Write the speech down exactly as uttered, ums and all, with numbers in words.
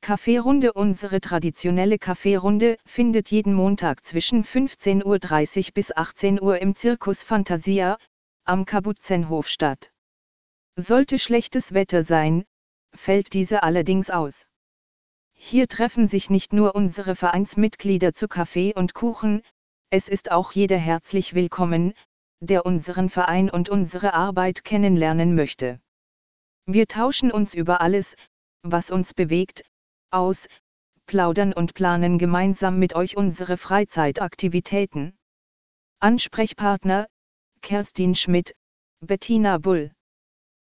Kaffeerunde. Unsere traditionelle Kaffeerunde findet jeden Montag zwischen fünfzehn Uhr dreißig bis achtzehn Uhr im Circus Fantasia, am Kapuzenhof statt. Sollte schlechtes Wetter sein, fällt diese allerdings aus. Hier treffen sich nicht nur unsere Vereinsmitglieder zu Kaffee und Kuchen, es ist auch jeder herzlich willkommen, der unseren Verein und unsere Arbeit kennenlernen möchte. Wir tauschen uns über alles, was uns bewegt, aus, plaudern und planen gemeinsam mit euch unsere Freizeitaktivitäten. Ansprechpartner: Kerstin Schmidt, Bettina Bull.